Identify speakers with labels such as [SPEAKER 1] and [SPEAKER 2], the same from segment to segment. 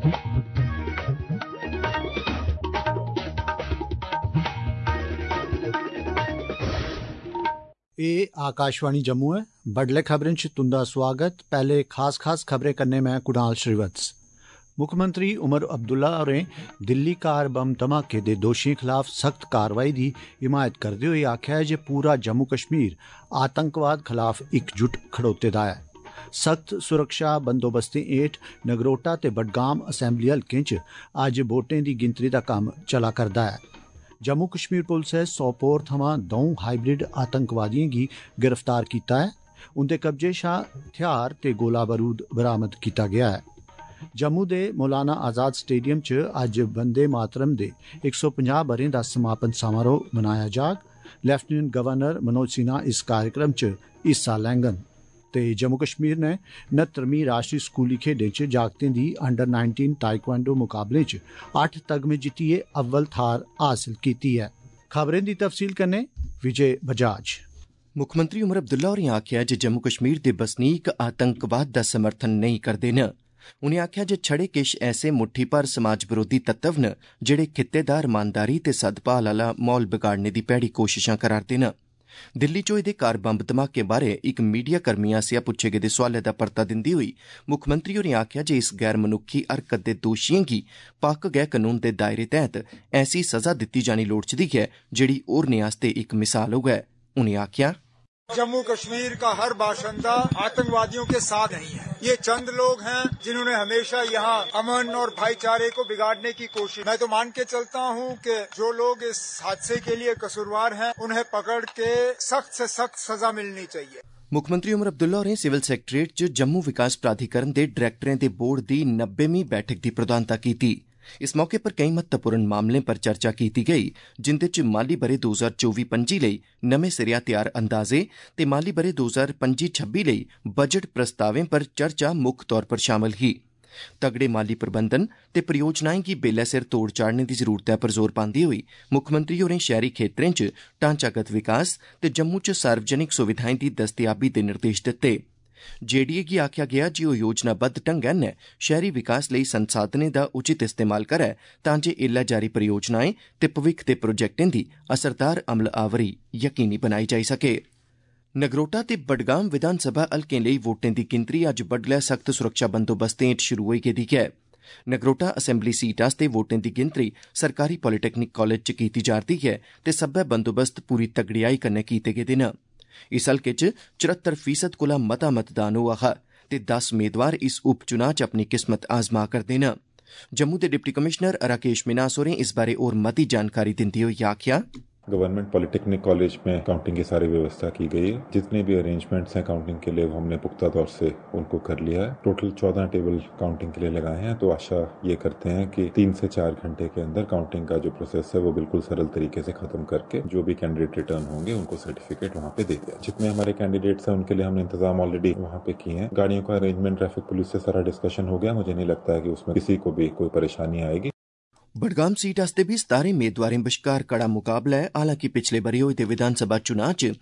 [SPEAKER 1] ये आकाशवाणी जम्मू है। बडले खबरें च तुंदा स्वागत। पहले खास खबरें करने में कुणाल श्रीवत्स। मुक्खमंत्री उमर अब्दुल्ला होरें दिल्ली कार बम धमाके दे दोषियों खिलाफ सख्त कार्रवाई की हिमायत करते हुए आख्या है जे पूरा जम्मू कश्मीर आतंकवाद खिलाफ इकजुट खड़ोते दा है। सख्त सुरक्षा बंदोबस्तें हेठ नगरोटा ते बडगाम असैंबली हल्कें च अज्ज वोटें दी गिनतरी दा कम्म चला करदा है। जम्मू कश्मीर पुलिस ने सोपोर थमां 2 हाइब्रिड आतंकवादियों की गिरफ्तार किया है। उनके कब्जे शा हथियार ते गोला बारूद बरामद किया गया है। जम्मू दे मौलाना आजाद स्टेडियम च अज्ज वंदे मातरम दे 150 बरें दा समापन समारोह मनाया जाग। लैफ्टिनेंट गवर्नर मनोज सिन्हा इस कार्यक्रम च हिस्सा लैंगन ते जम्मू कश्मीर ने 69वीं राष्ट्रीय स्कूली खेडें च जागतें दी अंडर 19 ताइक्वांडो मुकाबले च 8 तगमे जित्तियै अव्वल थार हासिल कीती है। खबरें दी तफसील कन्नै विजय बजाज।
[SPEAKER 2] मुक्खमंत्री उमर अब्दुल्ला होरें आखेआ जे जम्मू कश्मीर दे बसनीक आतंकवाद दा समर्थन नेईं करदे न। उनें आखेआ जे छड़े किश ऐसे मुट्ठी भर समाज विरोधी तत्व न जेड़े खित्तेदार रमानदारी ते सदभाव आह्ला माहौल बिगाड़ने दी भैड़ी कोशिशां करा'रदे न। दिल्ली च होए दे कार बंब धमाके बारै इक मीडिया कर्मी आसेआ पुच्छे गेदे सोआलै दा परता दिंदे होई मुक्खमंत्री होरें आखेआ जे इस गैर मनुक्खी हरकत दे दोशियें गी पक्क गै कानून दे दायरे तैह्त ऐसी सज़ा दित्ती जानी लोड़चदी ऐ जेड़ी होरनें आस्तै इक मिसाल होऐ। उनें आखेआ
[SPEAKER 3] जम्मू कश्मीर का हर बाशिंदा आतंकवादियों के साथ नहीं है। ये चंद लोग हैं जिन्होंने हमेशा यहाँ अमन और भाईचारे को बिगाड़ने की कोशिश। मैं तो मान के चलता हूँ कि जो लोग इस हादसे के लिए कसूरवार हैं उन्हें पकड़ के सख्त से सख्त सजा मिलनी चाहिए।
[SPEAKER 2] मुक्खमंत्री उमर अब्दुल्ला होरें सिविल सैक्रेटेरिएट च जम्मू विकास प्राधिकरण दे डायरैक्टरें दे बोर्ड दी 90वीं बैठक दी प्रधानता कीती। इस मौके पर कई महत्वपूर्ण मामलें पर चर्चा की गई जिंदे च माली बरे 2024-25 लेई नमें सिरेआ तैयार अंदाजे ते माली बरे 2025-26 लेई बजट प्रस्तावें पर चर्चा मुक्ख तौर पर शामल ही। तगड़े माली प्रबंधन ते परियोजनाएं गी बेल्लै सिर तोड़ चाढ़ने दी जरूरतै पर जोर पांदे होई मुक्खमंत्री होरें शैहरी खेत्तरें च ढांचागत विकास ते जम्मू च सार्वजनिक सुविधाएं दी दस्तयाबी दे निर्देश दित्ते। जेडीए गी आखेआ गेआ जे ओह् योजनाबद्ध ढंगै नै शैहरी विकास लेई संसाधनें दा उचित इस्तेमाल करै तां जे एल्लै जारी परियोजनाएं ते भविक्ख दे प्रोजेक्टें दी असरदार अमलावरी यकीनी बनाई जाई सकै। नगरोटा ते बडगाम विधानसभा हल्कें लेई वोटें दी गिनतरी अज्ज बड्डलै सख्त सुरक्षा बंदोबस्तें हेठ शुरू होई गेदी ऐ। नगरोटा असैंबली सीट आस्तै वोटें दी गिनतरी सरकारी पॉलीटैक्निक कालेज च कीती जा'रदी ऐ ते सब्बै बंदोबस्त पूरी तगड़ेयाई कन्नै कीते गेदे न। इस हल्के च 74% कोला मता मतदान होआ हा ते 10 मेदवार इस उपचुनाव च अपनी किस्मत आजमा करदे न। जम्मू दे डिप्टी कमिश्नर राकेश मिनास होरें इस बारे होर मती जानकारी दिंदे होई आखेआ
[SPEAKER 4] गवर्नमेंट पॉलिटेक्निक कॉलेज में काउंटिंग की सारी व्यवस्था की गई है। जितने भी अरेंजमेंट्स हैं काउंटिंग के लिए हमने पुख्ता तौर से उनको कर लिया है। टोटल 14 टेबल काउंटिंग के लिए लगाए हैं। तो आशा ये करते हैं कि 3 से 4 घंटे के अंदर काउंटिंग का जो प्रोसेस है वो बिल्कुल सरल तरीके से खत्म करके जो भी कैंडिडेट रिटर्न होंगे उनको सर्टिफिकेट वहाँ पे दे दिया। जितने हमारे कैंडिडेट्स हैं उनके लिए हमने इंतजाम ऑलरेडी वहाँ पे किए हैं। गाड़ियों का अरेंजमेंट ट्रैफिक पुलिस से सारा डिस्कशन हो गया। मुझे नहीं लगता है कि उसमें किसी को भी कोई परेशानी आएगी।
[SPEAKER 2] बडगाम सीट आस्तै बी 17 मेदवारें बश्कार कड़ा मुकाबला है। हालांकि पिछले बरे होए दे विधानसभा चुनाव च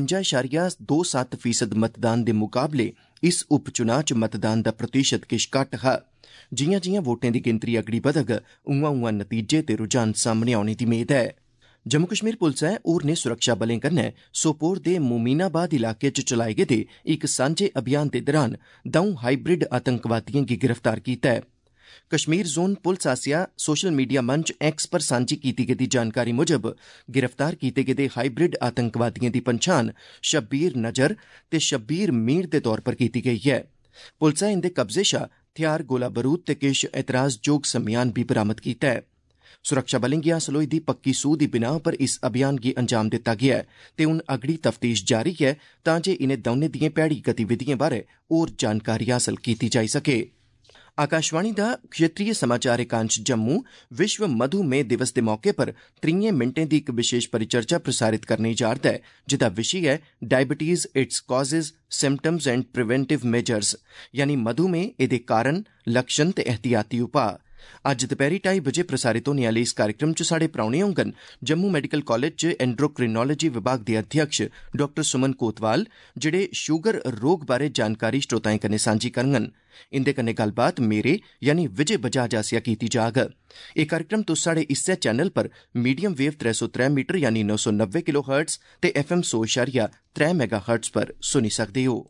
[SPEAKER 2] 52.27% मतदान दे मुकाबले इस उपचुनाव च मतदान दा प्रतिशत किश घट्ट हा। जियां जियां वोटें दी गिनतरी अगड़ी बधग उआं उआं नतीजे ते रुझान सामने औने दी मेद है। जम्मू कश्मीर पुलसै होरनें सुरक्षा बलें कन्नै सोपोर दे मोमीनाबाद इलाके च चलाए गेदे इक सांझे अभियान दे दौरान 2 हाइब्रिड आतंकवादियों गी गिरफ्तार कीता है। कश्मीर जोन पुलिस आसेआ सोशल मीडिया मंच एक्स पर सांझी कीती गेदी जानकारी मुजब गिरफ्तार कीते गेदे हाइब्रिड आतंकवादियों दी पंछान शब्बीर नजर ते शब्बीर मीर दे तौर पर कीती गई है। पुलसै इंदे कब्जे शा हथियार गोला बारूद ते किश एतराजजोग समेयान भी बरामद कीता है। सुरक्षा बलें गी हासल होई दी पक्की सूह दी बिनाह पर इस अभियान गी अंजाम दित्ता गेआ ऐ ते हुन अगड़ी तफ्तीश जारी ऐ तां जे इनें दौनें दिएं भैड़ी गतिविधिएं बारै होर जानकारी हासल कीती जाई सकै। आकाशवाणी दा क्षेत्रीय समाचार एकांश जम्मू विश्व मधुमेह दिवस दे मौके पर 30 मिंटें दी इक विशेष परिचर्चा प्रसारित करने जा'रदा ऐ जिदा विशे है diabetes its causes symptoms and preventive measures यानी मधुमेह एदे कारण लक्षण ते एहतियाती उपाऽ। अज्ज दपैह्री 2:30 बजे प्रसारित होने आह्ले इस कार्यक्रम च साढ़े परौह्ने होङन जम्मू मैडिकल कॉलेज च एंड्रोक्रिनोलॉजी विभाग दे अध्यक्ष डॉ सुमन कोतवाल, जेह्ड़े शूगर रोग बारै जानकारी श्रोताएं कन्नै सांझी करङन। इंदे कन्नै गल्लबात मेरे यानी विजय बजाज आसेआ कीती जाग। एह् कार्यक्रम तुस साढ़े इस्सै चैनल पर मीडियम वेव 303 मीटर यानी 990 किलो हर्ट्ज ते FM 100.3 मेगा हर्ट्ज पर सुनी सकदे हो।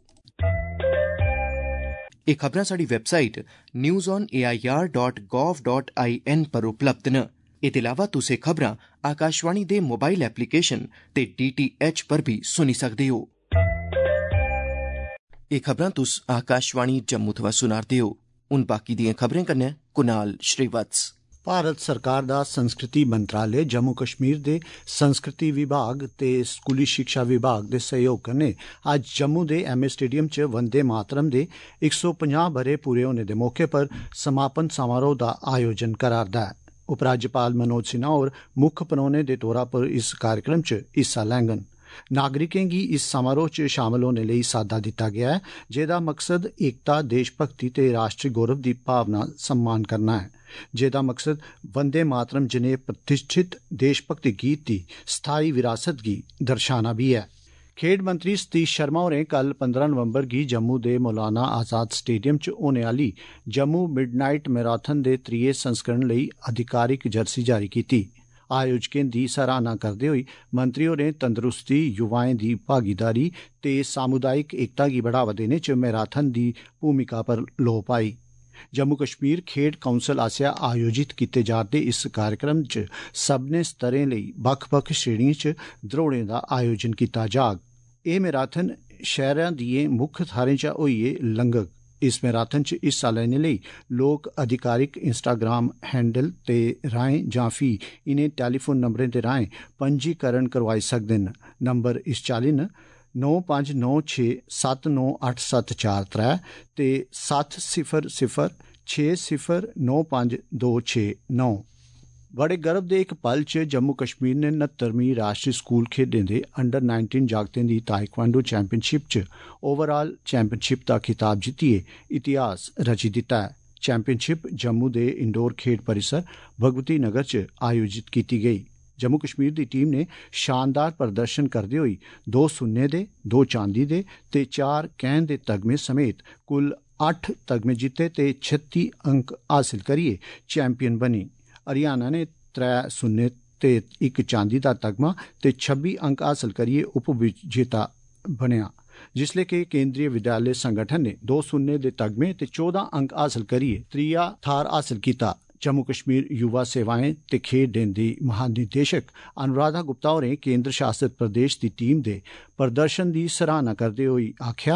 [SPEAKER 2] एह् खबरां साढ़ी वैबसाइट newsonair.gov.in पर उपलब्ध न। एह्दे अलावा तुस एह् खबरां आकाशवाणी दे मोबाइल एप्लीकेशन ते DTH पर भी सुनी सकदे हो। एह् खबरां तुस आकाशवाणी जम्मू थमां सुना'रदे हो। हुण बाकी दियां खबरें कन्नै कुनाल श्रीवत्स।
[SPEAKER 1] भारत सरकार दा संस्कृति मंत्रालय जम्मू कश्मीर दे संस्कृति विभाग ते स्कूली शिक्षा विभाग दे सहयोग कन्नै अज्ज जम्मू दे MS स्टेडियम च वंदे मातरम दे 150 ब'रे पूरे होने दे मौके पर समापन समारोह दा आयोजन करा'रदा ऐ। उपराज्यपाल मनोज सिन्हा होर मुक्ख परौह्ने दे तौरा पर इस कार्यक्रम च हिस्सा लैङन। नागरिकें गी इस समारोह च शामल होने लेई साद्दा दित्ता गेआ ऐ, जेह्दा मकसद एकता, देशभक्ति ते राष्ट्री गौरव दी भावना सम्मान करना है, जेह्दा मकसद वंदे मातरम जनेह् प्रतिष्ठित देशभक्ति गीत दी स्थाई विरासत गी दर्शाना भी है। खेड मंत्री सतीश शर्मा होरें कल 15 नवंबर गी जम्मू दे मौलाना आजाद स्टेडियम च होने आह्ली जम्मू मिडनाइट मैराथन दे 3 संस्करण लेई अधिकारिक जर्सी जारी कीती। आयोजकें दी सराहना करदे होई मंत्री होरें तंदरुस्ती, युवाएं दी भागीदारी ते सामुदायिक एकता गी बढ़ावा देने च मैराथन दी भूमिका पर लोऽ पाई। जम्मू कश्मीर खेड काउंसल आसेआ आयोजित कीते जा'रदे इस कार्यक्रम च सब्भनें स्तरें लेई बक्ख-बक्ख श्रेणिएं च द्रौड़ें दा आयोजन कीता जाग। एह् मैराथन शैह्रा दिएं मुक्ख थाह्रें चा होइयै लंघग। इस मैराथन च हिस्सा लैने लेई लोक अधिकारिक इंस्टाग्राम हैंडल ते राहें जां फ्ही इनें टैलीफोन नंबरें दे राहें पंजीकरण करवाई सकदे न। नंबर इस चाल्ली न 9596798743 ते 7006095269। बड़े गर्व दे इक पल च जम्मू कश्मीर ने 69वीं राष्ट्रीय स्कूल खेडें दे अंडर 19 जागतें दी ताइक्वांडो चैंपियनशिप च ओवरऑल चैंपियनशिप दा खिताब जित्तियै इतिहास रची दित्ता है। चैंपियनशिप जम्मू दे इंडोर खेड परिसर भगवती नगर च आयोजित कीती गेई। जम्मू कश्मीर दी टीम ने शानदार प्रदर्शन करदे होई 2 सुन्ने दे, 2 चांदी दे ते 4 कैंह् दे तगमे समेत कुल 8 तगमे जित्ते ते 36 अंक हासिल करियै चैंपियन बनी। हरियाणा ने 3 सुन्ने ते 1 चांदी दा तगमा ते 26 अंक हासिल करियै उप विजेता बनेआ, जिसले कि केंद्रीय विद्यालय संगठन ने 2 सुन्ने दे तगमे ते 14 अंक हासिल करियै त्रीया थाह्र हासिल कीता। जम्मू कश्मीर युवा सेवाएं ते खेडें दी महानिदेशक अनुराधा गुप्ता होरें केंद्र शासित प्रदेश दी टीम दे प्रदर्शन दी सराहना करदे होई आखेआ,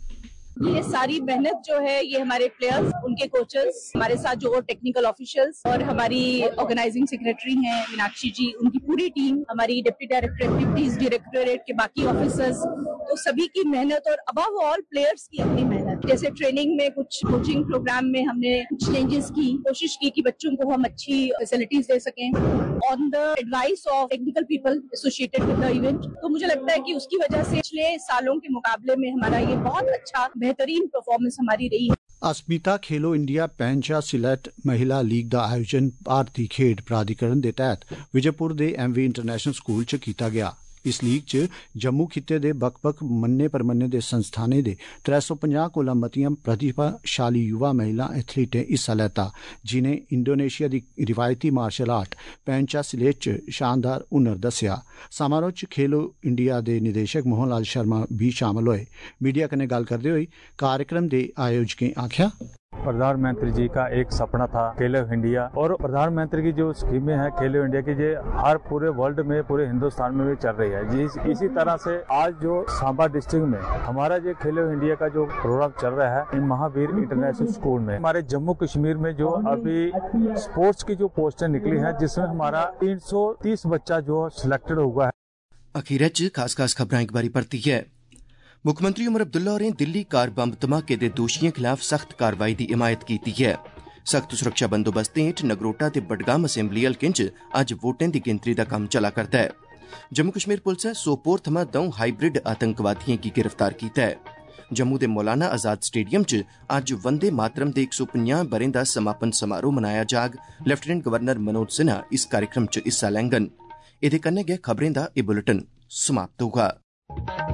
[SPEAKER 5] ये सारी मेहनत जो है ये हमारे प्लेयर्स, उनके कोचेस, हमारे साथ जो टेक्निकल ऑफिशियल्स और हमारी ऑर्गेनाइजिंग सेक्रेटरी हैं मीनाक्षी जी, उनकी पूरी टीम, हमारी डिप्टी डायरेक्टर एक्टिविटीज डायरेक्टोरेट के बाकी ऑफिसर्स, तो सभी की मेहनत और अबव ऑल प्लेयर्स की अपनी मेहनत। जैसे ट्रेनिंग में कुछ कोचिंग प्रोग्राम में हमने कुछ चेंजेस की, कोशिश की कि बच्चों को हम अच्छी फैसिलिटीज दे सकें on the advice of technical people associated with the event. तो मुझे लगता है कि उसकी वजह से पिछले सालों के मुकाबले में हमारा ये बहुत अच्छा बेहतरीन परफॉर्मेंस हमारी रही है।
[SPEAKER 1] Asmita Khelo India pencak silat महिला लीग दा आयोजन भारती खेड प्राधिकरण दे तैह्त विजयपुर दे MV इंटरनेशनल स्कूल च कीता गया। इस लीग च जम्मू खित्ते दे बक्ख-बक्ख मन्ने परमन्ने दे संस्थानें दे 350 कोला मतियां प्रतिभाशाली युवा महिला एथलीटें हिस्सा लैता, जिनें इंडोनेशिया दी रिवायती मार्शल आर्ट पैंचा सिलेट च शानदार हुनर दस्सेआ। समारोह च खेलो इंडिया दे निदेशक मोहन लाल शर्मा भी शामल होए। मीडिया कन्नै गल्ल करदे होई कार्यक्रम दे आयोजकें आखेआ,
[SPEAKER 6] प्रधानमंत्री जी का एक सपना था खेलो इंडिया, और प्रधानमंत्री की जो स्कीमें हैं खेलो इंडिया की, ये हर पूरे वर्ल्ड में, पूरे हिंदुस्तान में भी चल रही है जी। इसी तरह से आज जो सांबा डिस्ट्रिक्ट में हमारा जो खेलो इंडिया का जो प्रोग्राम चल रहा है इन महावीर इंटरनेशनल स्कूल में, हमारे जम्मू कश्मीर में जो अभी स्पोर्ट्स की जो पोस्टें निकली है, जिसमें हमारा 330 बच्चा जो सिलेक्टेड हुआ है।
[SPEAKER 2] अखीर च खास खबरां एक बारी परती है। मुक्खमंत्री उमर अब्दुल्ला होरें दिल्ली कार बंब धमाके दे दोशियें खिलाफ सख्त कार्रवाई दी हिमायत कीती है। सख्त सुरक्षा बंदोबस्तें हेठ नगरोटा ते बडगाम असैम्बली हल्कें च अज्ज वोटें दी गिनतरी दा कम्म चला करदा है। जम्मू कश्मीर पुलसै सोपोर थमां 2 हाईब्रिड आतंकवादियें गी गिरफ्तार कीता है। जम्मू दे मौलाना आजाद स्टेडियम च अज्ज वंदे मातरम दे 150 ब'रें दा समापन समारोह मनाया जाग। लेफ्टिनेंट गवर्नर मनोज सिन्हा इस कार्यक्रम च हिस्सा लैंगन। एह्दे कन्नै गै खबरें दा एह् बुलेटिन समाप्त होगा।